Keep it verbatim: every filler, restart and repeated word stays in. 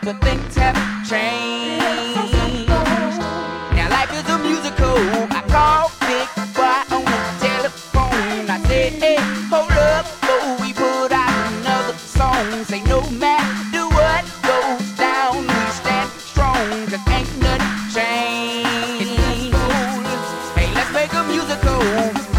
but things have changed. Now life is a musical. I call Big Boy on the telephone. I said, hey, hold up, before we put out another song. Say no matter what goes down, we stand strong, cause ain't nothing changed. Hey, let's make a musical.